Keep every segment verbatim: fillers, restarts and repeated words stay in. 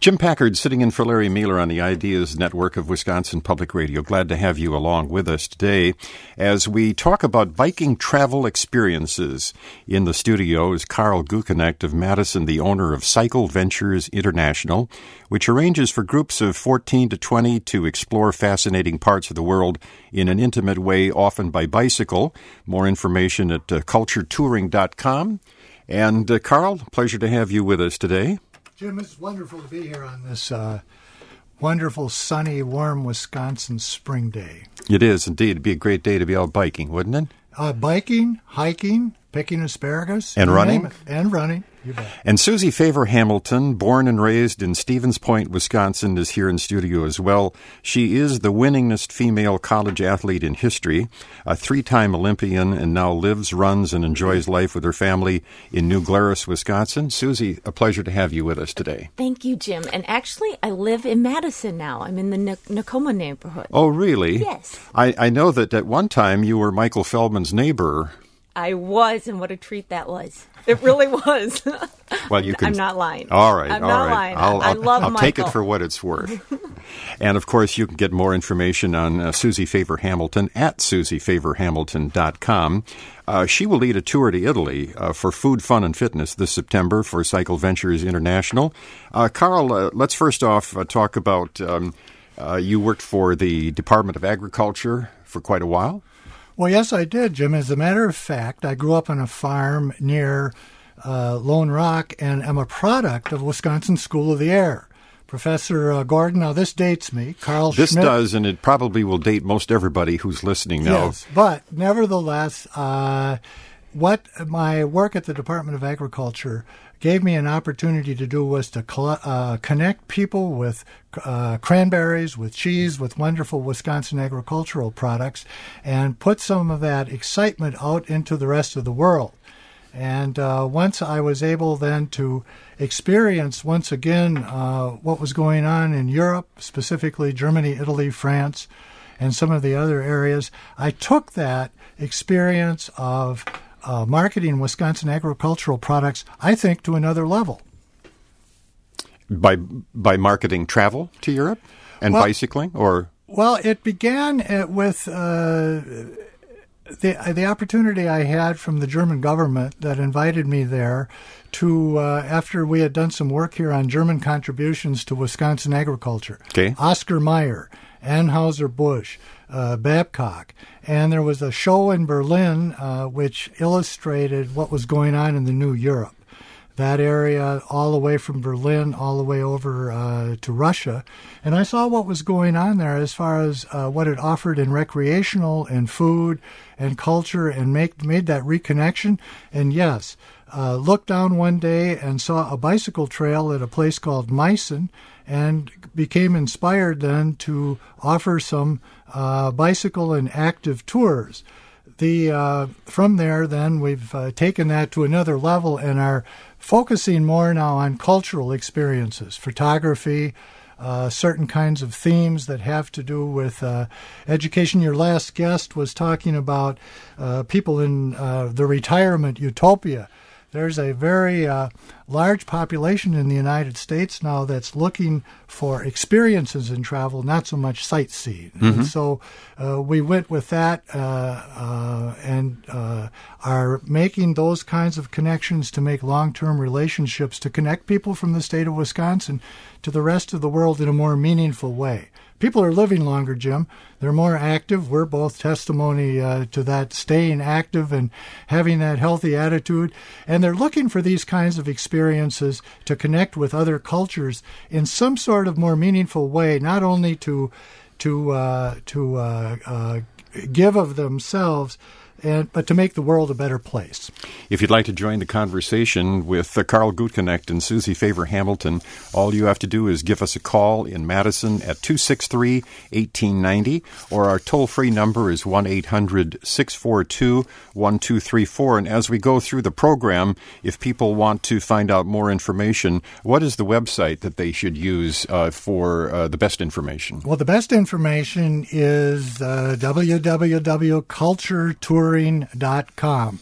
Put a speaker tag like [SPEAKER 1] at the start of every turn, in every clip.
[SPEAKER 1] Jim Packard sitting in for Larry Mueller on the Ideas Network of Wisconsin Public Radio. Glad to have you along with us today as we talk about biking travel experiences. In the studio is Carl Gutknecht of Madison, the owner of Cycle Ventures International, which arranges for groups of fourteen to twenty to explore fascinating parts of the world in an intimate way, often by bicycle. More information at uh, culture touring dot com. And uh, Carl, pleasure to have you with us today.
[SPEAKER 2] Jim, it's wonderful to be here on this uh, wonderful, sunny, warm Wisconsin spring day.
[SPEAKER 1] It is, indeed. It'd be a great day to be out biking, wouldn't it?
[SPEAKER 2] Uh, biking, hiking, picking asparagus.
[SPEAKER 1] And running.
[SPEAKER 2] And running. You bet.
[SPEAKER 1] And Susie Favor Hamilton, born and raised in Stevens Point, Wisconsin, is here in studio as well. She is the winningest female college athlete in history, a three-time Olympian, and now lives, runs, and enjoys life with her family in New Glarus, Wisconsin. Susie, a pleasure to have you with us today.
[SPEAKER 3] Thank you, Jim. And actually, I live in Madison now. I'm in the N- Nakoma neighborhood.
[SPEAKER 1] Oh, really?
[SPEAKER 3] Yes.
[SPEAKER 1] I, I know that at one time you were Michael Feldman's neighbor.
[SPEAKER 3] I was, and what a treat that was. It really was.
[SPEAKER 1] Well, you can.
[SPEAKER 3] I'm not lying.
[SPEAKER 1] All right,
[SPEAKER 3] I'm
[SPEAKER 1] all
[SPEAKER 3] not
[SPEAKER 1] right.
[SPEAKER 3] lying.
[SPEAKER 1] I'll,
[SPEAKER 3] I
[SPEAKER 1] I'll,
[SPEAKER 3] love
[SPEAKER 1] I'll
[SPEAKER 3] Michael.
[SPEAKER 1] take it for what it's worth. And of course, you can get more information on uh, Susie Favor Hamilton at susie favor hamilton dot com. Uh, she will lead a tour to Italy uh, for food, fun, and fitness this September for Cycle Ventures International. Uh, Carl, uh, let's first off uh, talk about um, uh, you worked for the Department of Agriculture for quite a while.
[SPEAKER 2] Well, yes, I did, Jim. As a matter of fact, I grew up on a farm near uh, Lone Rock and am a product of Wisconsin School of the Air. Professor uh, Gordon, now this dates me, Carl
[SPEAKER 1] This
[SPEAKER 2] Schmidt.
[SPEAKER 1] does, and it probably will date most everybody who's listening now.
[SPEAKER 2] Yes, but nevertheless, uh, what my work at the Department of Agriculture gave me an opportunity to do was to cl- uh, connect people with uh, cranberries, with cheese, with wonderful Wisconsin agricultural products, and put some of that excitement out into the rest of the world. And uh, once I was able then to experience once again uh, what was going on in Europe, specifically Germany, Italy, France, and some of the other areas, I took that experience of Uh, marketing Wisconsin agricultural products, I think, to another level.
[SPEAKER 1] By by marketing travel to Europe and
[SPEAKER 2] well,
[SPEAKER 1] bicycling, or
[SPEAKER 2] well, it began uh, with uh, the the opportunity I had from the German government that invited me there to uh, after we had done some work here on German contributions to Wisconsin agriculture.
[SPEAKER 1] Okay.
[SPEAKER 2] Oscar Mayer, Anheuser-Busch, uh, Babcock. And there was a show in Berlin uh, which illustrated what was going on in the New Europe. That area all the way from Berlin all the way over uh, to Russia. And I saw what was going on there as far as uh, what it offered in recreational and food and culture and make, made that reconnection. And yes, uh, looked down one day and saw a bicycle trail at a place called Meissen and became inspired then to offer some uh, bicycle and active tours. The uh, from there, then, we've uh, taken that to another level and are focusing more now on cultural experiences, photography, uh, certain kinds of themes that have to do with uh, education. Your last guest was talking about uh, people in uh, the retirement utopia. There's a very uh, large population in the United States now that's looking for experiences in travel, not so much sightseeing. Mm-hmm. And so uh, we went with that uh, uh, and uh, are making those kinds of connections to make long-term relationships, to connect people from the state of Wisconsin to the rest of the world in a more meaningful way. People are living longer, Jim. They're more active. We're both testimony uh, to that, staying active and having that healthy attitude. And they're looking for these kinds of experiences to connect with other cultures in some sort of more meaningful way, not only to to uh, to uh, uh, give of themselves, and, but to make the world a better place.
[SPEAKER 1] If you'd like to join the conversation with uh, Carl Gutknecht and Susie Favor Hamilton, all you have to do is give us a call in Madison at two six three, one eight nine zero, or our toll-free number is one eight hundred, six four two, one two three four. And as we go through the program, if people want to find out more information, what is the website that they should use uh, for uh, the best information?
[SPEAKER 2] Well, the best information is uh, w w w dot culture touring dot com.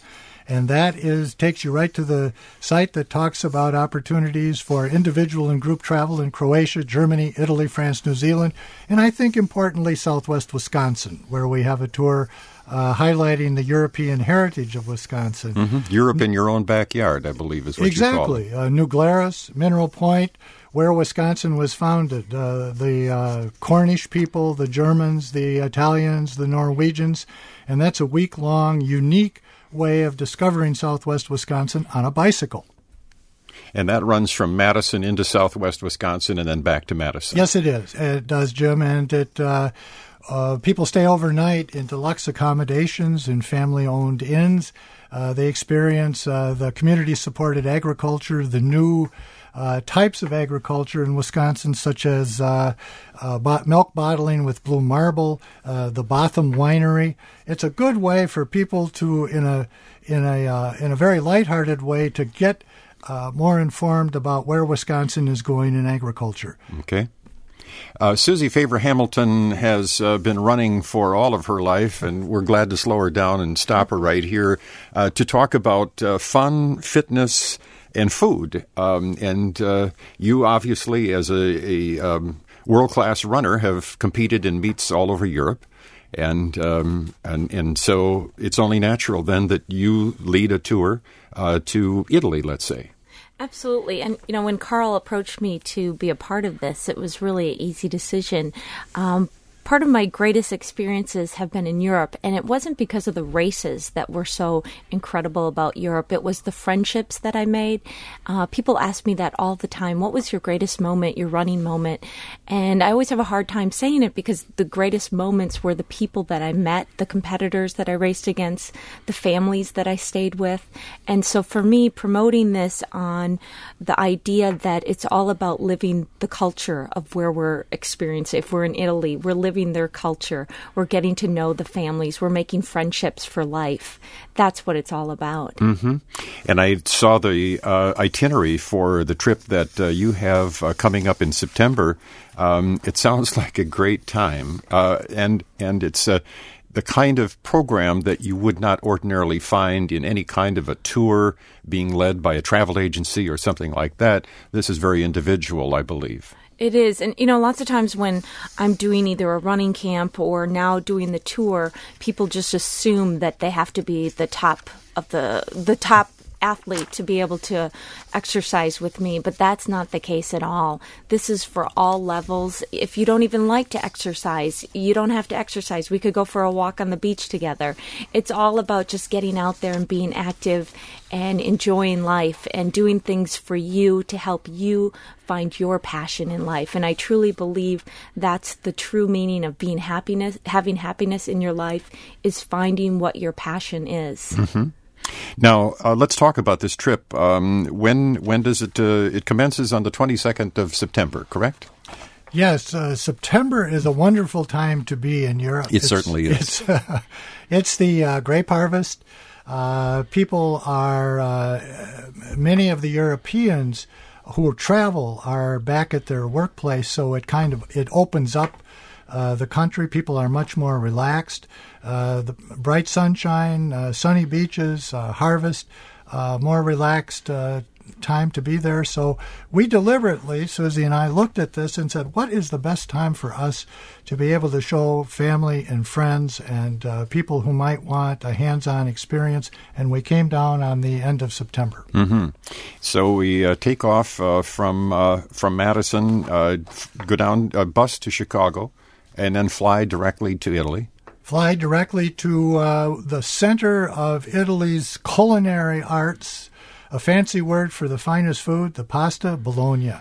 [SPEAKER 2] and that is takes you right to the site that talks about opportunities for individual and group travel in Croatia, Germany, Italy, France, New Zealand, and I think importantly southwest Wisconsin, where we have a tour uh, highlighting the European heritage of Wisconsin.
[SPEAKER 1] Mm-hmm. Europe in your own backyard, I believe, is what
[SPEAKER 2] exactly.
[SPEAKER 1] you call it.
[SPEAKER 2] Uh, New Glarus, Mineral Point, where Wisconsin was founded. Uh, the uh, Cornish people, the Germans, the Italians, the Norwegians, and that's a week-long, unique way of discovering southwest Wisconsin on a bicycle.
[SPEAKER 1] And that runs from Madison into southwest Wisconsin and then back to Madison.
[SPEAKER 2] Yes, it is. It does, Jim, and it uh, uh, people stay overnight in deluxe accommodations in family-owned inns. Uh, they experience uh, the community-supported agriculture, the new Uh, types of agriculture in Wisconsin, such as uh, uh, bot- milk bottling with Blue Marble, uh, the Botham Winery. It's a good way for people to, in a in a uh, in a very lighthearted way, to get uh, more informed about where Wisconsin is going in agriculture.
[SPEAKER 1] Okay. Uh, Susie Favor Hamilton has uh, been running for all of her life, and we're glad to slow her down and stop her right here uh, to talk about uh, fun, fitness, and food. Um, and uh, you obviously, as a, a um, world-class runner, have competed in meets all over Europe. And, um, and and so it's only natural then that you lead a tour uh, to Italy, let's say.
[SPEAKER 3] Absolutely. And, you know, when Carl approached me to be a part of this, it was really an easy decision. Um, Part of my greatest experiences have been in Europe, and it wasn't because of the races that were so incredible about Europe. It was the friendships that I made. Uh, people ask me that all the time. What was your greatest moment, your running moment? And I always have a hard time saying it because the greatest moments were the people that I met, the competitors that I raced against, the families that I stayed with. And so for me, promoting this on the idea that it's all about living the culture of where we're experiencing. If we're in Italy, we're living their culture. We're getting to know the families. We're making friendships for life. That's what it's all about.
[SPEAKER 1] Mm-hmm. And I saw the uh, itinerary for the trip that uh, you have uh, coming up in September. Um, it sounds like a great time. Uh, and, and it's uh, the kind of program that you would not ordinarily find in any kind of a tour being led by a travel agency or something like that. This is very individual, I believe.
[SPEAKER 3] It is. And, you know, lots of times when I'm doing either a running camp or now doing the tour, people just assume that they have to be the top of the the top athlete to be able to exercise with me, but that's not the case at all. This is for all levels. If you don't even like to exercise, you don't have to exercise. We could go for a walk on the beach together. It's all about just getting out there and being active and enjoying life and doing things for you to help you find your passion in life. And I truly believe that's the true meaning of being happiness, having happiness in your life is finding what your passion is.
[SPEAKER 1] Mm-hmm. Now, uh, let's talk about this trip. Um, when when does it, uh, it commences on the twenty-second of September, correct?
[SPEAKER 2] Yes, uh, September is a wonderful time to be in Europe.
[SPEAKER 1] It
[SPEAKER 2] it's,
[SPEAKER 1] certainly is.
[SPEAKER 2] It's, uh, it's the uh, grape harvest. Uh, people are, uh, many of the Europeans who travel are back at their workplace, so it kind of, it opens up Uh, the country. People are much more relaxed. Uh, the bright sunshine, uh, sunny beaches, uh, harvest, uh, more relaxed uh, time to be there. So we deliberately, Susie and I, looked at this and said, what is the best time for us to be able to show family and friends and uh, people who might want a hands-on experience? And we came down on the end of September.
[SPEAKER 1] Mm-hmm. So we uh, take off uh, from uh, from Madison, uh, go down a bus to Chicago, and then fly directly to Italy.
[SPEAKER 2] Fly directly to uh, the center of Italy's culinary arts, a fancy word for the finest food, the pasta, Bologna,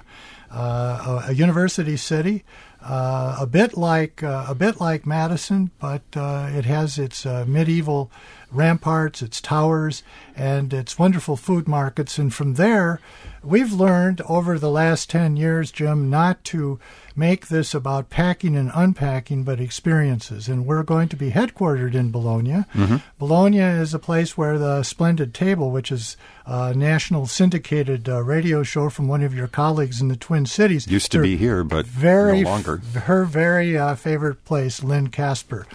[SPEAKER 2] uh, a, a university city, uh, a bit like uh, a bit like Madison, but uh, it has its uh, medieval ramparts, its towers, and its wonderful food markets. And from there, we've learned over the last ten years, Jim, not to make this about packing and unpacking, but experiences. And we're going to be headquartered in Bologna. Mm-hmm. Bologna is a place where the Splendid Table, which is a national syndicated uh, radio show from one of your colleagues in the Twin Cities.
[SPEAKER 1] Used to be here, but
[SPEAKER 2] very,
[SPEAKER 1] no longer.
[SPEAKER 2] Her very uh, favorite place, Lynn Casper.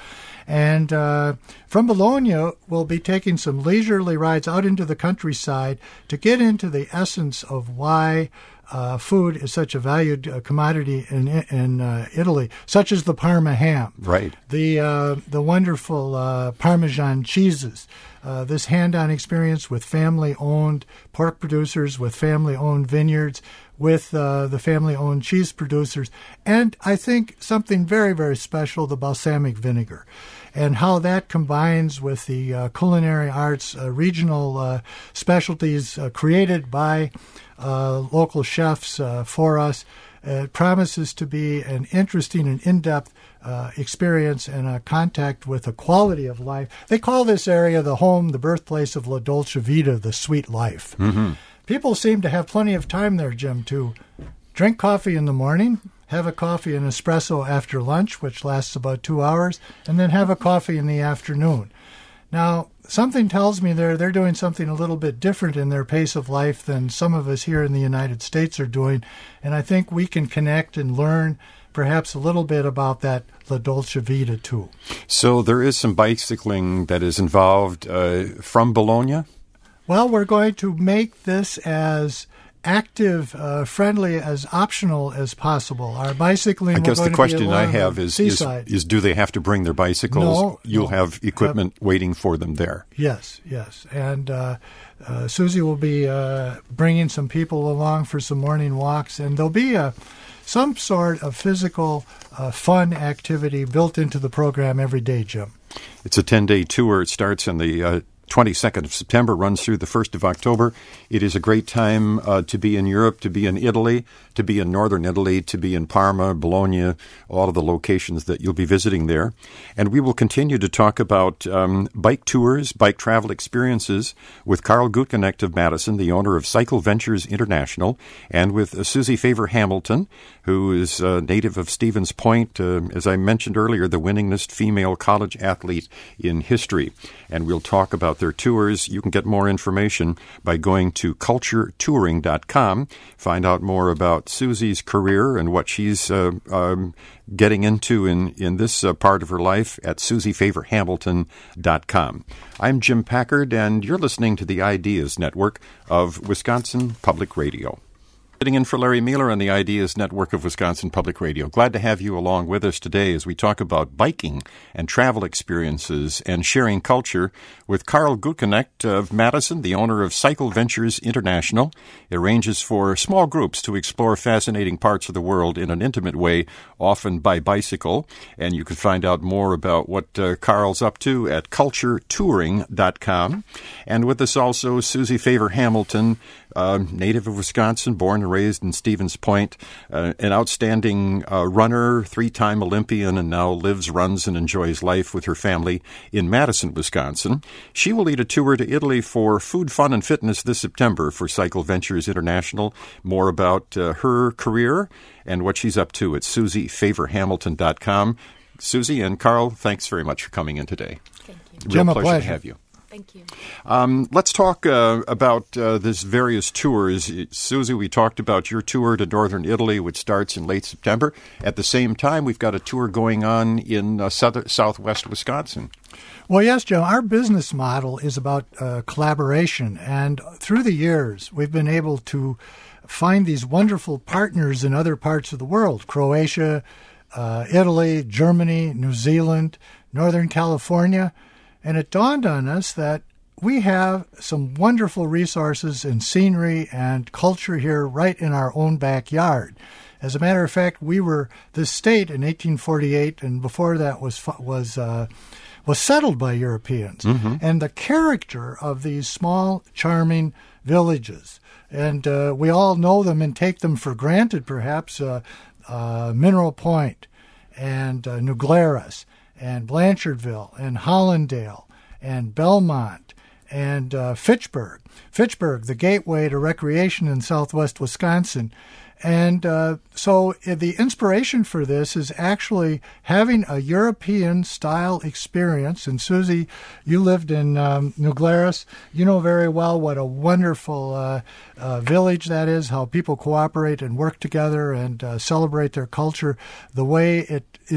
[SPEAKER 2] And uh, from Bologna, we'll be taking some leisurely rides out into the countryside to get into the essence of why Uh, food is such a valued uh, commodity in in uh, Italy, such as the Parma ham,
[SPEAKER 1] right?
[SPEAKER 2] The uh, the wonderful uh, Parmesan cheeses. Uh, this hand-on experience with family-owned pork producers, with family-owned vineyards, with uh, the family-owned cheese producers, and I think something very, very special: the balsamic vinegar, and how that combines with the uh, culinary arts, uh, regional uh, specialties uh, created by Uh, local chefs uh, for us. Uh, it promises to be an interesting and in-depth uh, experience and a contact with the quality of life. They call this area the home, the birthplace of La Dolce Vita, the sweet life.
[SPEAKER 1] Mm-hmm.
[SPEAKER 2] People seem to have plenty of time there, Jim, to drink coffee in the morning, have a coffee and espresso after lunch, which lasts about two hours, and then have a coffee in the afternoon. Now, something tells me they're, they're doing something a little bit different in their pace of life than some of us here in the United States are doing, and I think we can connect and learn perhaps a little bit about that La Dolce Vita, too.
[SPEAKER 1] So there is some bicycling that is involved uh, from Bologna?
[SPEAKER 2] Well, we're going to make this as active, uh, friendly, as optional as possible. Our bicycling.
[SPEAKER 1] I guess the question I have is, is:
[SPEAKER 2] Seaside.
[SPEAKER 1] is do they have to bring their bicycles?
[SPEAKER 2] No,
[SPEAKER 1] You'll
[SPEAKER 2] no.
[SPEAKER 1] have equipment have, waiting for them there.
[SPEAKER 2] Yes, yes, and uh, uh, Susie will be uh, bringing some people along for some morning walks, and there'll be a some sort of physical, uh, fun activity built into the program every day, Jim.
[SPEAKER 1] It's a ten-day tour. It starts on the Uh, twenty-second of September, runs through the first of October. It is a great time uh, to be in Europe, to be in Italy, to be in northern Italy, to be in Parma, Bologna, all of the locations that you'll be visiting there. And we will continue to talk about um, bike tours, bike travel experiences with Carl Gutknecht of Madison, the owner of Cycle Ventures International, and with uh, Susie Favor-Hamilton, who is a native of Stevens Point, uh, as I mentioned earlier, the winningest female college athlete in history. And we'll talk about their tours. You can get more information by going to culture touring dot com. Find out more about Susie's career and what she's uh, um, getting into in, in this uh, part of her life at susie favor hamilton dot com. I'm Jim Packard, and you're listening to the Ideas Network of Wisconsin Public Radio. Sitting in for Larry Mueller on the Ideas Network of Wisconsin Public Radio. Glad to have you along with us today as we talk about biking and travel experiences and sharing culture with Carl Gutknecht of Madison, the owner of Cycle Ventures International. It arranges for small groups to explore fascinating parts of the world in an intimate way, often by bicycle. And you can find out more about what uh, Carl's up to at culture touring dot com. And with us also Susie Favor-Hamilton, uh, native of Wisconsin, born and raised in Stevens Point, uh, an outstanding uh, runner, three-time Olympian, and now lives, runs, and enjoys life with her family in Madison, Wisconsin. She will lead a tour to Italy for food, fun, and fitness this September for Cycle Ventures International. More about uh, her career and what she's up to at susie favor hamilton dot com. Susie and Carl, thanks very much for coming in today.
[SPEAKER 3] Thank you.
[SPEAKER 1] Real
[SPEAKER 2] Jim, a
[SPEAKER 1] pleasure
[SPEAKER 2] pleasure.
[SPEAKER 1] to have you.
[SPEAKER 3] Thank you.
[SPEAKER 1] Um, let's talk uh, about uh, this various tours. Susie, we talked about your tour to northern Italy, which starts in late September. At the same time, we've got a tour going on in uh, south- southwest Wisconsin.
[SPEAKER 2] Well, yes, Joe, our business model is about uh, collaboration. And through the years, we've been able to find these wonderful partners in other parts of the world: Croatia, uh, Italy, Germany, New Zealand, Northern California. And it dawned on us that we have some wonderful resources and scenery and culture here right in our own backyard. As a matter of fact, we were this state in eighteen forty-eight, and before that was was uh, was settled by Europeans. Mm-hmm. And the character of these small, charming villages, and uh, we all know them and take them for granted, perhaps, uh, uh, Mineral Point and uh, New Glarus and Blanchardville and Hollandale and Belmont and uh, Fitchburg. Fitchburg, the gateway to recreation in southwest Wisconsin. And uh, so the inspiration for this is actually having a European-style experience. And Susie, you lived in um, New Glarus. You know very well what a wonderful uh, uh, village that is, how people cooperate and work together and uh, celebrate their culture, the way it is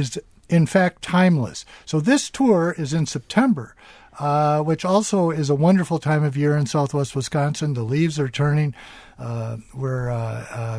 [SPEAKER 2] in fact, timeless. So this tour is in September, uh, which also is a wonderful time of year in southwest Wisconsin. The leaves are turning. Uh, we're uh, uh,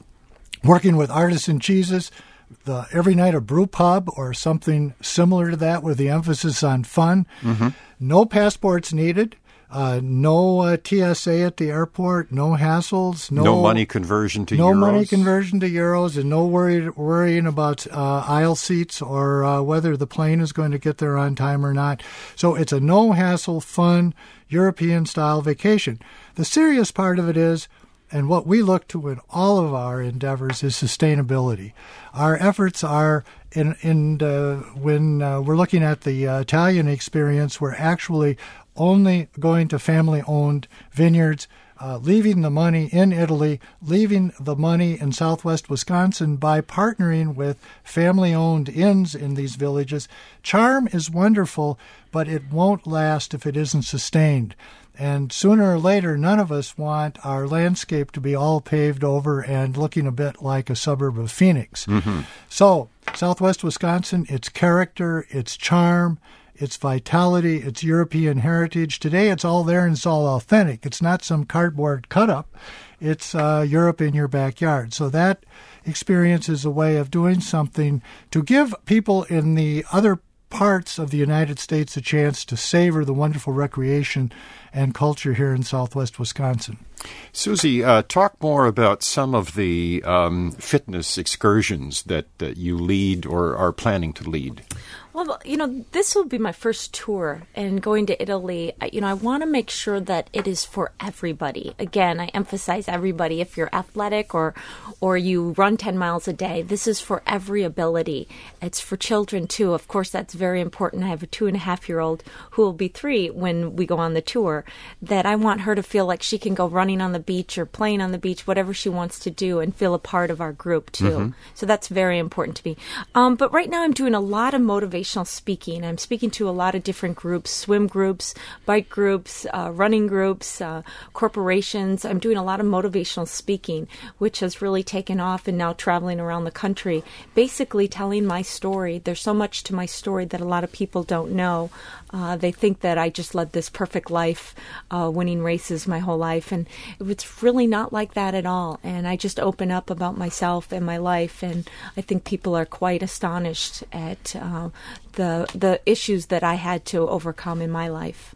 [SPEAKER 2] working with Artisan Cheeses, the every night a brew pub or something similar to that with the emphasis on fun. Mm-hmm. No passports needed. Uh, no uh, T S A at the airport, no hassles, no,
[SPEAKER 1] no money conversion to
[SPEAKER 2] no
[SPEAKER 1] euros.
[SPEAKER 2] money conversion to euros, and no worry, worrying about uh, aisle seats or uh, whether the plane is going to get there on time or not. So it's a no-hassle, fun, European-style vacation. The serious part of it is, and what we look to in all of our endeavors, is sustainability. Our efforts are, in, in uh, when uh, we're looking at the uh, Italian experience, we're actually only going to family-owned vineyards, uh, leaving the money in Italy, leaving the money in southwest Wisconsin by partnering with family-owned inns in these villages. Charm is wonderful, but it won't last if it isn't sustained. And sooner or later, none of us want our landscape to be all paved over and looking a bit like a suburb of Phoenix. Mm-hmm. So, southwest Wisconsin, its character, its charm, its vitality, its European heritage. Today it's all there and it's all authentic. It's not some cardboard cut-up. It's uh, Europe in your backyard. So that experience is a way of doing something to give people in the other parts of the United States a chance to savor the wonderful recreation and culture here in southwest Wisconsin.
[SPEAKER 1] Susie, uh, talk more about some of the um, fitness excursions that, that you lead or are planning to lead.
[SPEAKER 3] Well, you know, this will be my first tour, and going to Italy, you know, I want to make sure that it is for everybody. Again, I emphasize everybody. If you're athletic or or you run ten miles a day, this is for every ability. It's for children, too. Of course, that's very important. I have a two-and-a-half-year-old who will be three when we go on the tour, that I want her to feel like she can go running on the beach or playing on the beach, whatever she wants to do, and feel a part of our group, too. Mm-hmm. So that's very important to me. Um, but right now I'm doing a lot of motivation speaking. I'm speaking to a lot of different groups, swim groups, bike groups, uh, running groups, uh, corporations. I'm doing a lot of motivational speaking, which has really taken off, and now traveling around the country, basically telling my story. There's so much to my story that a lot of people don't know. Uh, they think that I just led this perfect life, uh, winning races my whole life, and it's really not like that at all. And I just open up about myself and my life, and I think people are quite astonished at uh, the the issues that I had to overcome in my life.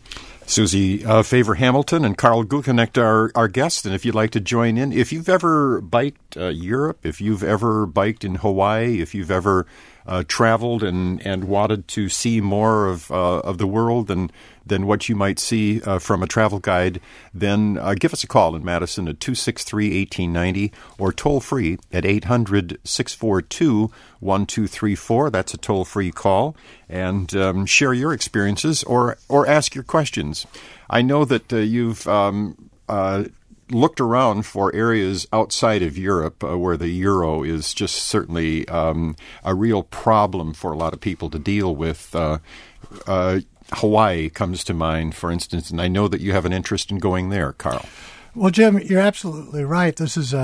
[SPEAKER 1] Susie uh, Favor-Hamilton and Carl Gutknecht are our guests, and if you'd like to join in, if you've ever biked uh, Europe, if you've ever biked in Hawaii, if you've ever uh, traveled and, and wanted to see more of uh, of the world than than what you might see uh, from a travel guide, then uh, give us a call in Madison at two six three, one eight nine zero or toll free at eight hundred, six four two, one two three four. That's a toll-free call. And um, share your experiences or, or ask your questions. I know that uh, you've um, uh, looked around for areas outside of Europe uh, where the euro is just certainly um, a real problem for a lot of people to deal with. Uh, uh, Hawaii comes to mind, for instance, and I know that you have an interest in going there, Carl.
[SPEAKER 2] Well, Jim, you're absolutely right. This is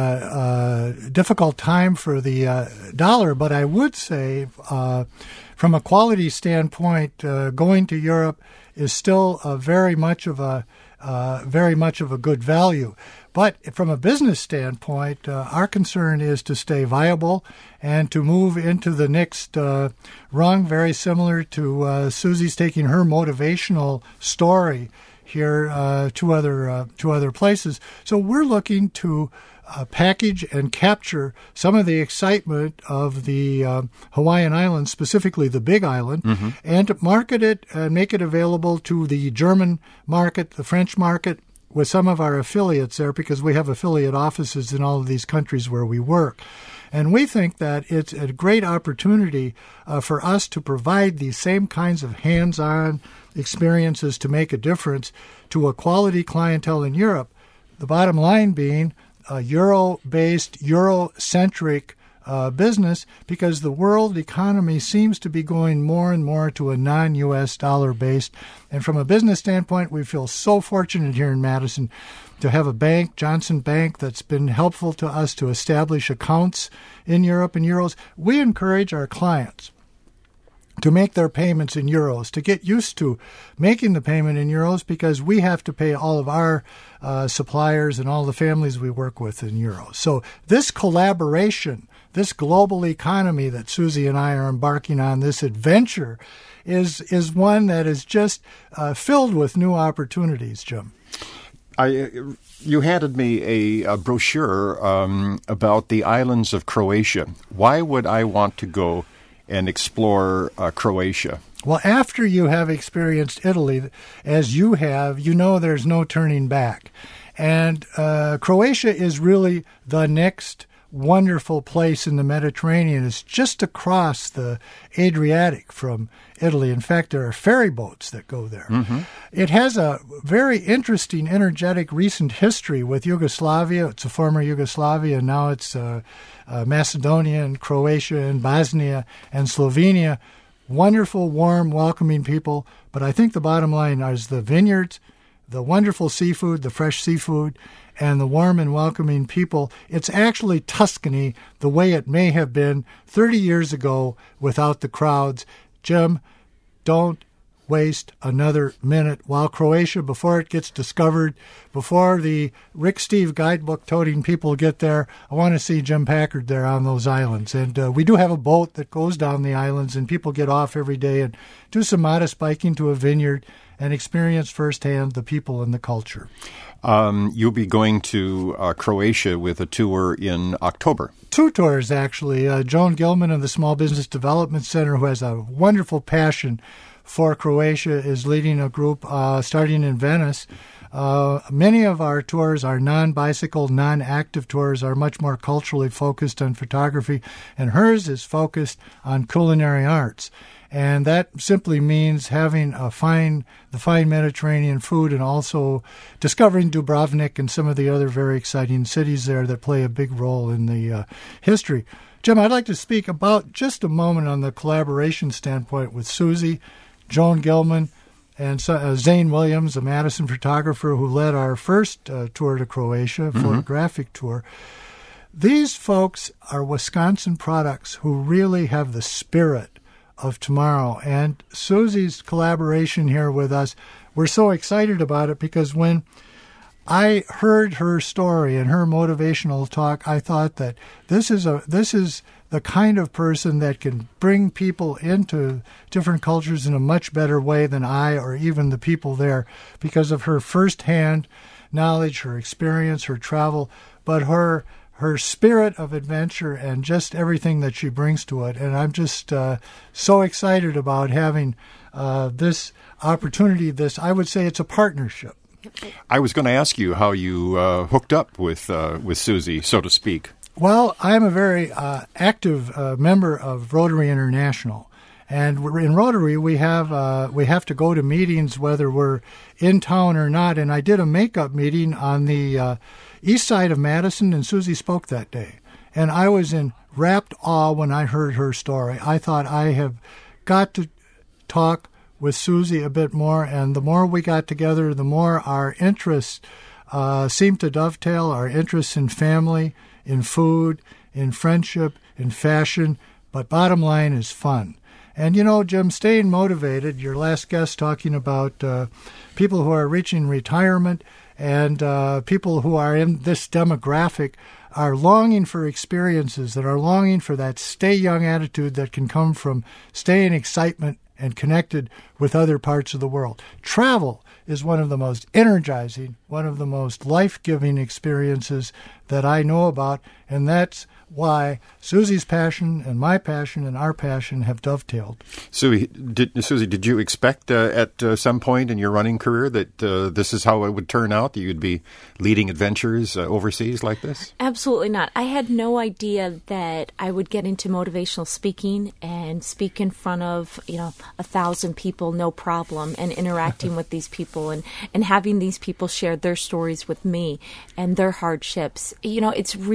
[SPEAKER 2] a, a difficult time for the uh, dollar, but I would say uh, from a quality standpoint, uh, going to Europe is still a very much of a uh, very much of a good value. But from a business standpoint, uh, our concern is to stay viable and to move into the next uh, rung, very similar to uh, Susie's taking her motivational story here uh, to other uh, to other places. So we're looking to uh, package and capture some of the excitement of the uh, Hawaiian Islands, specifically the Big Island, mm-hmm. and market it and make it available to the German market, the French market, with some of our affiliates there, because we have affiliate offices in all of these countries where we work. And we think that it's a great opportunity uh, for us to provide these same kinds of hands-on experiences to make a difference to a quality clientele in Europe. The bottom line being a Euro-based, Euro-centric uh, business, because the world economy seems to be going more and more to a non-U S dollar-based. And from a business standpoint, we feel so fortunate here in Madison to have a bank, Johnson Bank, that's been helpful to us to establish accounts in Europe in euros. We encourage our clients to make their payments in euros, to get used to making the payment in euros, because we have to pay all of our uh, suppliers and all the families we work with in euros. So this collaboration, this global economy that Susie and I are embarking on, this adventure, is is one that is just uh, filled with new opportunities, Jim.
[SPEAKER 1] I, you handed me a, a brochure um, about the islands of Croatia. Why would I want to go and explore uh, Croatia?
[SPEAKER 2] Well, after you have experienced Italy, as you have, you know there's no turning back. And uh, Croatia is really the next wonderful place in the Mediterranean. It's just across the Adriatic from Italy. In fact, there are ferry boats that go there. Mm-hmm. It has a very interesting, energetic recent history with Yugoslavia. It's a former Yugoslavia, and now it's uh, uh, Macedonia and Croatia and Bosnia and Slovenia. Wonderful, warm, welcoming people. But I think the bottom line is the vineyards, the wonderful seafood, the fresh seafood, and the warm and welcoming people. It's actually Tuscany the way it may have been thirty years ago without the crowds. Jim, don't waste another minute. While Croatia, before it gets discovered, before the Rick Steve guidebook toting people get there, I want to see Jim Packard there on those islands. And uh, we do have a boat that goes down the islands, and people get off every day and do some modest biking to a vineyard and experience firsthand the people and the culture.
[SPEAKER 1] Um, you'll be going to uh, Croatia with a tour in October.
[SPEAKER 2] Two tours, actually. Uh, Joan Gilman of the Small Business Development Center, who has a wonderful passion for Croatia, is leading a group uh, starting in Venice. Uh, many of our tours, our non-bicycle, non-active tours, are much more culturally focused on photography, and hers is focused on culinary arts. And that simply means having a fine, the fine Mediterranean food, and also discovering Dubrovnik and some of the other very exciting cities there that play a big role in the uh, history. Jim, I'd like to speak about just a moment on the collaboration standpoint with Susie, Joan Gilman, and uh, Zane Williams, a Madison photographer who led our first uh, tour to Croatia, mm-hmm. photographic tour. These folks are Wisconsin products who really have the spirit of tomorrow. And Susie's collaboration here with us, we're so excited about it because when I heard her story and her motivational talk, I thought that this is a this is the kind of person that can bring people into different cultures in a much better way than I or even the people there, because of her firsthand knowledge, her experience, her travel, but her her spirit of adventure and just everything that she brings to it. And I'm just uh, so excited about having uh, this opportunity. This, I would say it's a partnership.
[SPEAKER 1] I was going to ask you how you uh, hooked up with uh, with Susie, so to speak.
[SPEAKER 2] Well, I'm a very uh, active uh, member of Rotary International. And we're in Rotary, we have uh, we have to go to meetings whether we're in town or not. And I did a makeup meeting on the uh, east side of Madison, and Susie spoke that day. And I was in rapt awe when I heard her story. I thought I have got to talk with Susie a bit more, and the more we got together, the more our interests uh, seemed to dovetail, our interests in family, in food, in friendship, in fashion, but bottom line is fun. And, you know, Jim, staying motivated, your last guest talking about uh, people who are reaching retirement and uh, people who are in this demographic are longing for experiences, that are longing for that stay young attitude that can come from staying excitement and connected with other parts of the world. Travel is one of the most energizing, one of the most life-giving experiences that I know about, and that's why Susie's passion and my passion and our passion have dovetailed.
[SPEAKER 1] Susie, did, Susie, did you expect uh, at uh, some point in your running career that uh, this is how it would turn out, that you'd be leading adventures uh, overseas like this?
[SPEAKER 3] Absolutely not. I had no idea that I would get into motivational speaking and speak in front of, you know, a thousand people, no problem, and interacting with these people and, and having these people share their stories with me and their hardships. You know, it's really been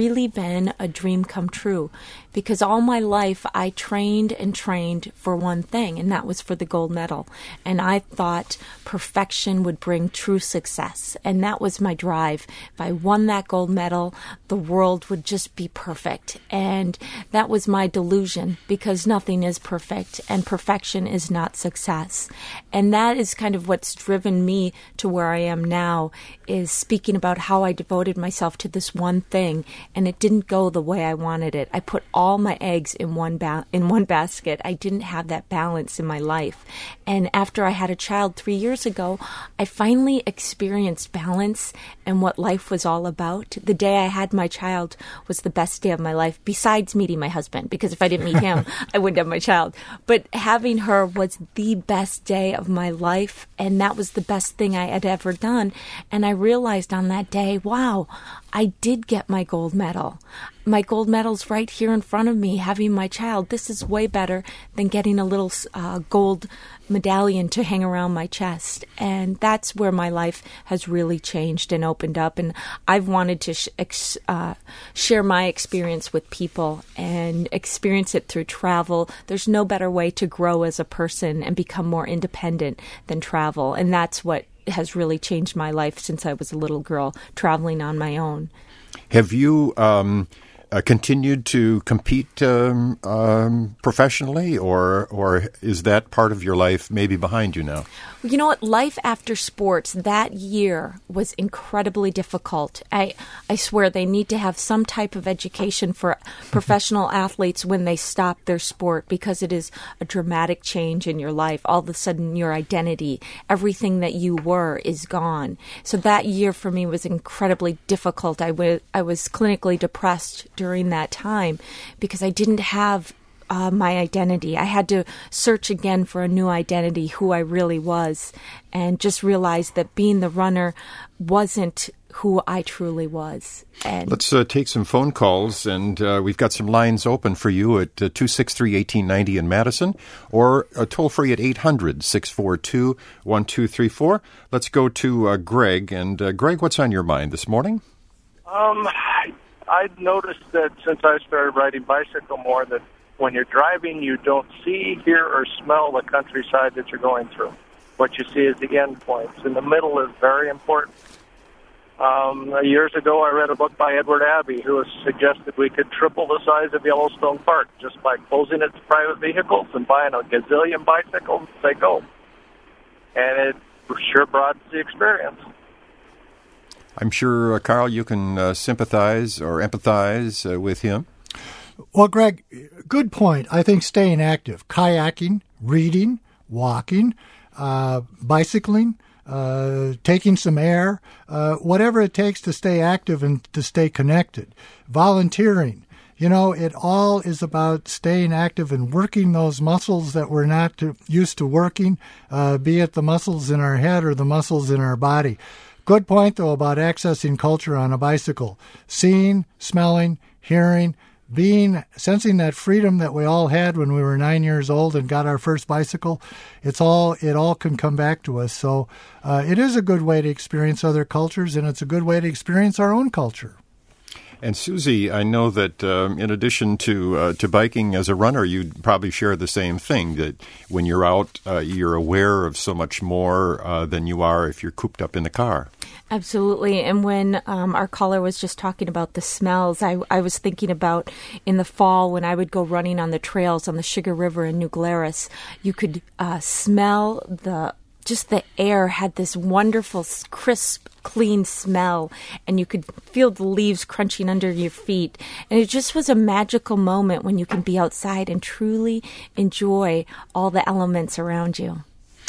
[SPEAKER 3] been a dream come true, because all my life I trained and trained for one thing, and that was for the gold medal. And I thought perfection would bring true success, and that was my drive. If I won that gold medal, the world would just be perfect. And that was my delusion, because nothing is perfect, and perfection is not success. And that is kind of what's driven me to where I am now, is speaking about how I devoted myself to this one thing, and it didn't go the way I wanted it. I put all my eggs in one ba- in one basket. I didn't have that balance in my life. And after I had a child three years ago, I finally experienced balance and what life was all about. The day I had my child was the best day of my life, besides meeting my husband, because if I didn't meet him, I wouldn't have my child. But having her was the best day of my life, and that was the best thing I had ever done. And I realized on that day, wow, I did get my gold medal. My gold medal's right here in front of me, having my child. This is way better than getting a little uh, gold medallion to hang around my chest. And that's where my life has really changed and opened up. And I've wanted to sh- ex- uh, share my experience with people and experience it through travel. There's no better way to grow as a person and become more independent than travel. And that's what has really changed my life since I was a little girl, traveling on my own.
[SPEAKER 1] Have you um, uh, continued to compete um, um, professionally, or or is that part of your life maybe behind you now?
[SPEAKER 3] You know what? Life after sports that year was incredibly difficult. I I swear they need to have some type of education for professional athletes when they stop their sport, because it is a dramatic change in your life. All of a sudden, your identity, everything that you were, is gone. So that year for me was incredibly difficult. I, w- I was clinically depressed during that time because I didn't have Uh, my identity. I had to search again for a new identity, who I really was, and just realize that being the runner wasn't who I truly was. And
[SPEAKER 1] Let's uh, take some phone calls, and uh, we've got some lines open for you at uh, two six three, one eight nine zero in Madison, or uh, toll-free at eight hundred, six four two, one two three four. Let's go to uh, Greg. And uh, Greg, what's on your mind this morning?
[SPEAKER 4] Um, I've noticed that since I started riding bicycle more, that when you're driving, you don't see, hear, or smell the countryside that you're going through. What you see is the end points. And the middle is very important. Um, years ago, I read a book by Edward Abbey, who has suggested we could triple the size of Yellowstone Park just by closing it to private vehicles and buying a gazillion bicycles as they go. And it sure broadens the experience.
[SPEAKER 1] I'm sure, uh, Carl, you can uh, sympathize or empathize uh, with him.
[SPEAKER 2] Well, Greg, good point. I think staying active, kayaking, reading, walking, uh, bicycling, uh, taking some air, uh, whatever it takes to stay active and to stay connected, volunteering. You know, it all is about staying active and working those muscles that we're not to, used to working, uh, be it the muscles in our head or the muscles in our body. Good point, though, about accessing culture on a bicycle. Seeing, smelling, hearing, being, sensing that freedom that we all had when we were nine years old and got our first bicycle. It's all, it all can come back to us. So uh, it is a good way to experience other cultures, and it's a good way to experience our own culture.
[SPEAKER 1] And Susie, I know that um, in addition to uh, to biking as a runner, you probably share the same thing, that when you're out, uh, you're aware of so much more uh, than you are if you're cooped up in the car.
[SPEAKER 3] Absolutely. And when um, our caller was just talking about the smells, I, I was thinking about in the fall when I would go running on the trails on the Sugar River in New Glarus, you could uh, smell the just the air had this wonderful, crisp, clean smell, and you could feel the leaves crunching under your feet. And it just was a magical moment when you can be outside and truly enjoy all the elements around you.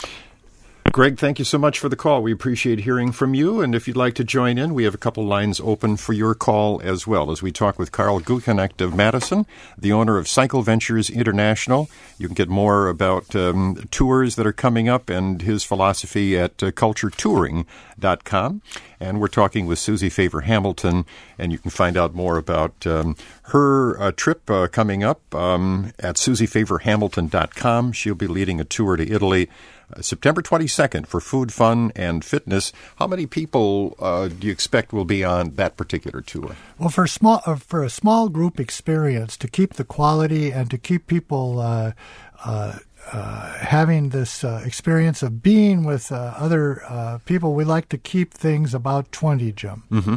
[SPEAKER 1] Greg, thank you so much for the call. We appreciate hearing from you. And if you'd like to join in, we have a couple lines open for your call as well as we talk with Carl Gutknecht of Madison, the owner of Cycle Ventures International. You can get more about um, tours that are coming up and his philosophy at uh, culture touring dot com. And we're talking with Susie Favor Hamilton, and you can find out more about um, her uh, trip uh, coming up um, at susie favor hamilton dot com. She'll be leading a tour to Italy uh, September twenty-second for food, fun, and fitness. How many people uh, do you expect will be on that particular tour?
[SPEAKER 2] Well, for small uh, for a small group experience, to keep the quality and to keep people uh, uh, uh, having this uh, experience of being with uh, other uh, people, we like to keep things about twenty, Jim.
[SPEAKER 1] Mm-hmm.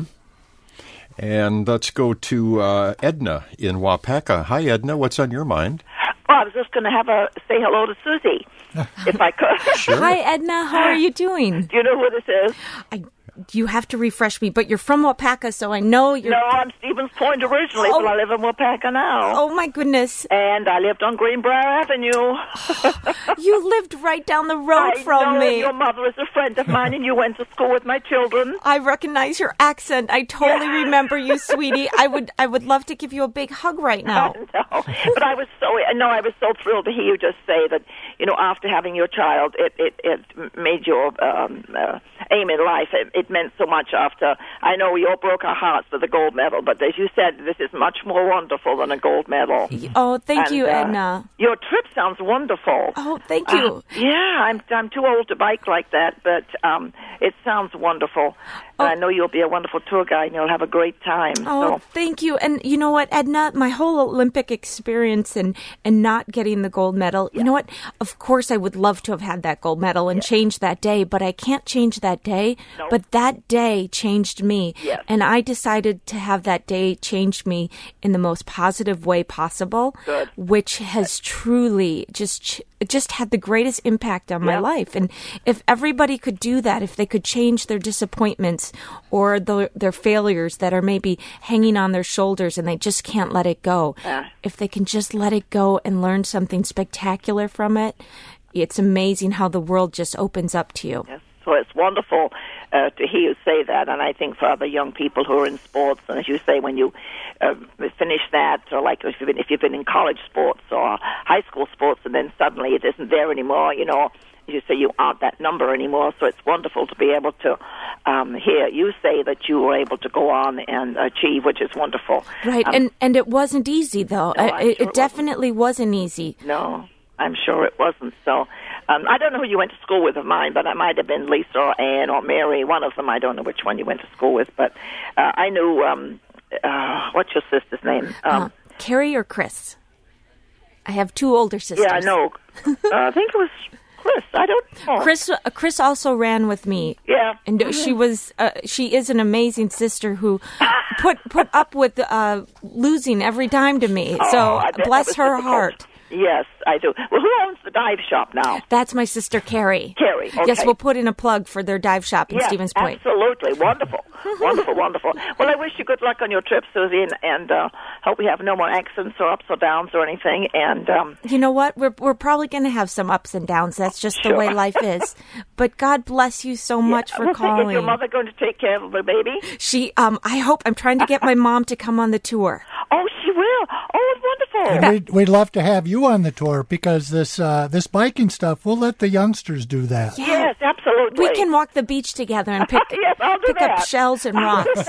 [SPEAKER 1] And let's go to uh, Edna in Waupaca. Hi, Edna. What's on your mind?
[SPEAKER 5] Well, I was just going to have a say hello to Susie, if I could.
[SPEAKER 1] Sure.
[SPEAKER 3] Hi, Edna. How are you doing?
[SPEAKER 5] Do you know who this is?
[SPEAKER 3] I, you have to refresh me, but you're from Waupaca, so I know you're...
[SPEAKER 5] No, I'm Stevens Point originally,
[SPEAKER 3] Oh.
[SPEAKER 5] but I live in Waupaca now.
[SPEAKER 3] Oh, my goodness.
[SPEAKER 5] And I lived on Greenbrier Avenue.
[SPEAKER 3] You lived right down the road
[SPEAKER 5] I
[SPEAKER 3] from
[SPEAKER 5] know
[SPEAKER 3] me.
[SPEAKER 5] your mother is a friend of mine, and you went to school with my children.
[SPEAKER 3] I recognize your accent. I totally remember you, sweetie. I would I would love to give you a big hug right now.
[SPEAKER 5] No, but I was so no, I was so thrilled to hear you just say that. You know, after having your child, it it, it made your um, uh, aim in life. It, it meant so much. After I know we all broke our hearts for the gold medal, but as you said, this is much more wonderful than a gold medal.
[SPEAKER 3] Oh, thank
[SPEAKER 5] And,
[SPEAKER 3] you,
[SPEAKER 5] uh,
[SPEAKER 3] Edna.
[SPEAKER 5] Your trip sounds wonderful.
[SPEAKER 3] Oh, thank you.
[SPEAKER 5] Uh, yeah, I'm I'm too old to bike like that, but um, it sounds wonderful.
[SPEAKER 3] Oh.
[SPEAKER 5] And I know you'll be a wonderful tour guide, and you'll have a great time.
[SPEAKER 3] Oh,
[SPEAKER 5] so.
[SPEAKER 3] thank you. And you know what, Edna, my whole Olympic experience and, and not getting the gold medal, you know what? Of course, I would love to have had that gold medal and change that day, but I can't change that day.
[SPEAKER 5] No.
[SPEAKER 3] But that day changed me.
[SPEAKER 5] Yes.
[SPEAKER 3] And I decided to have that day change me in the most positive way possible,
[SPEAKER 5] Good.
[SPEAKER 3] which has truly just ch- just had the greatest impact on my
[SPEAKER 5] Yep.
[SPEAKER 3] life. And if everybody could do that, if they could change their disappointments or the, their failures that are maybe hanging on their shoulders and they just can't let it go,
[SPEAKER 5] Yeah.
[SPEAKER 3] if they can just let it go and learn something spectacular from it, it's amazing how the world just opens up to you.
[SPEAKER 5] Yes. So it's wonderful uh, to hear you say that, and I think for other young people who are in sports, and as you say, when you uh, finish that, or like if you've been if you've been in college sports or high school sports, and then suddenly it isn't there anymore, you know, as you say, you aren't that number anymore. So it's wonderful to be able to um, hear you say that you were able to go on and achieve, which is wonderful.
[SPEAKER 3] Right,
[SPEAKER 5] Um,
[SPEAKER 3] and and it wasn't easy, though.
[SPEAKER 5] No,
[SPEAKER 3] I-
[SPEAKER 5] I'm
[SPEAKER 3] it,
[SPEAKER 5] sure
[SPEAKER 3] it
[SPEAKER 5] it wasn't.
[SPEAKER 3] definitely wasn't easy.
[SPEAKER 5] No, I'm sure it wasn't. So um, I don't know who you went to school with of mine, but it might have been Lisa or Ann or Mary, one of them. I don't know which one you went to school with, but uh, I knew, um, uh, what's your sister's name? Um,
[SPEAKER 3] Uh, Carrie or Chris? I have two older sisters.
[SPEAKER 5] yeah, I know. uh, I think it was Chris. I don't know.
[SPEAKER 3] Chris, uh, Chris also ran with me.
[SPEAKER 5] Yeah.
[SPEAKER 3] And uh, she was, uh, she is an amazing sister who put put up with uh, losing every time to me.
[SPEAKER 5] Oh,
[SPEAKER 3] so
[SPEAKER 5] I bet that
[SPEAKER 3] bless
[SPEAKER 5] was
[SPEAKER 3] her
[SPEAKER 5] difficult.
[SPEAKER 3] heart.
[SPEAKER 5] Yes, I do. Well, who owns the dive shop now?
[SPEAKER 3] That's my sister Carrie.
[SPEAKER 5] Carrie, okay.
[SPEAKER 3] Yes, we'll put in a plug for their dive shop in
[SPEAKER 5] Yes,
[SPEAKER 3] Stevens Point.
[SPEAKER 5] absolutely. Wonderful. wonderful, wonderful. Well, I wish you good luck on your trip, Susie, and, and uh, hope we have no more accidents or ups or downs or anything. And um,
[SPEAKER 3] You know what? We're we're probably going to have some ups and downs. That's just the
[SPEAKER 5] Sure.
[SPEAKER 3] way life is. But God bless you so much for
[SPEAKER 5] well,
[SPEAKER 3] calling.
[SPEAKER 5] Is your mother going to take care of the baby?
[SPEAKER 3] She, um, I hope I'm trying to get my mom to come on the tour.
[SPEAKER 5] Oh, she will. Oh, it's wonderful.
[SPEAKER 2] And we'd, we'd love to have you on the tour because this uh, this biking stuff, we'll let the youngsters do that.
[SPEAKER 5] Yes, absolutely.
[SPEAKER 3] We can walk the beach together and pick
[SPEAKER 5] Yes, I'll do
[SPEAKER 3] pick up
[SPEAKER 5] that.
[SPEAKER 3] shells and rocks.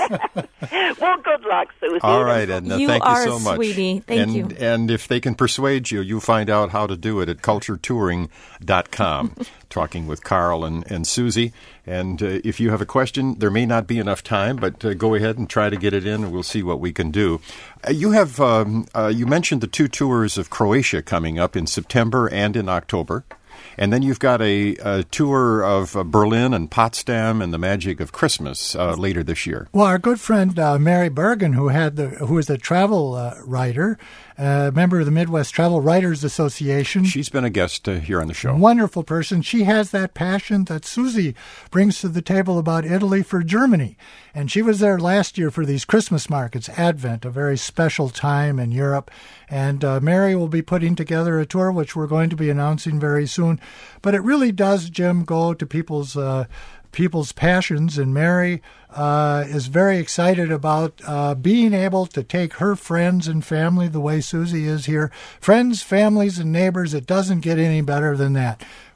[SPEAKER 5] Well, good luck, Susie.
[SPEAKER 1] All right, Edna.
[SPEAKER 3] You
[SPEAKER 1] thank
[SPEAKER 3] are
[SPEAKER 1] you so much.
[SPEAKER 3] sweetie. Thank
[SPEAKER 1] and,
[SPEAKER 3] you.
[SPEAKER 1] And if they can persuade you, you find out how to do it at culture touring dot com. Talking with Carl and, and Susie. And uh, if you have a question, there may not be enough time, but uh, go ahead and try to get it in, and we'll see what we can do. Uh, you have um, uh, you mentioned the two tours of Croatia coming up in September and in October. And then you've got a, a tour of uh, Berlin and Potsdam and the magic of Christmas uh, later this year.
[SPEAKER 2] Well, our good friend uh, Mary Bergen, who had the who is a travel uh, writer, uh, member of the Midwest Travel Writers Association.
[SPEAKER 1] She's been a guest uh, here on the show.
[SPEAKER 2] Wonderful person. She has that passion that Susie brings to the table about Italy for Germany. And she was there last year for these Christmas markets, Advent, a very special time in Europe. And uh, Mary will be putting together a tour, which we're going to be announcing very soon. But it really does, Jim, go to people's uh, people's passions. And Mary uh, is very excited about uh, being able to take her friends and family the way Susie is here. Friends, families, and neighbors, it doesn't get any better than that.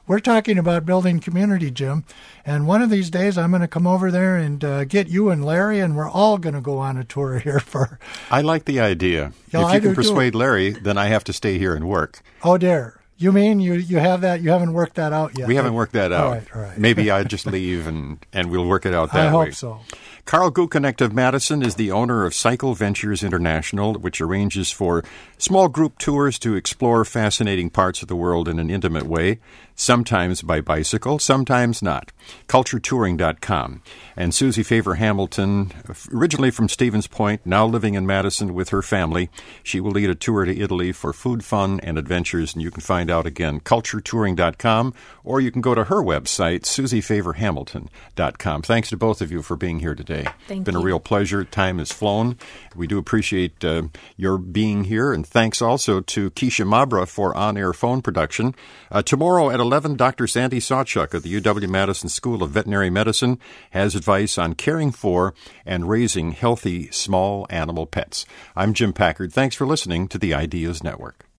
[SPEAKER 2] we're talking about building community, Jim. And one of these days, I'm going to come over there and uh, get you and Larry, and we're all going to go on a tour here for.
[SPEAKER 1] I like the idea.
[SPEAKER 2] Yeah,
[SPEAKER 1] if you
[SPEAKER 2] I
[SPEAKER 1] can
[SPEAKER 2] do
[SPEAKER 1] persuade
[SPEAKER 2] too.
[SPEAKER 1] Larry, then I have to stay here and work.
[SPEAKER 2] Oh, dear. You mean you, you have that? You haven't worked that out yet?
[SPEAKER 1] We haven't worked that out.
[SPEAKER 2] All right, all right.
[SPEAKER 1] Maybe I just leave and, and we'll work it out that
[SPEAKER 2] I
[SPEAKER 1] way.
[SPEAKER 2] hope so.
[SPEAKER 1] Carl Gukenecht of Madison is the owner of Cycle Ventures International, which arranges for small group tours to explore fascinating parts of the world in an intimate way, sometimes by bicycle, sometimes not. culture touring dot com. And Susie Favor Hamilton, originally from Stevens Point, now living in Madison with her family, she will lead a tour to Italy for food, fun, and adventures, and you can find out again, culture touring dot com, or you can go to her website, susie favor hamilton dot com. Thanks to both of you for being here today.
[SPEAKER 3] Thank
[SPEAKER 1] It's been
[SPEAKER 3] you.
[SPEAKER 1] a real pleasure. Time has flown. We do appreciate uh, your being here, and thanks also to Keisha Mabra for on-air phone production. Uh, tomorrow at eleven, Doctor Sandy Sawchuk of the U W-Madison School of Veterinary Medicine has advice on caring for and raising healthy small animal pets. I'm Jim Packard. Thanks for listening to the Ideas Network.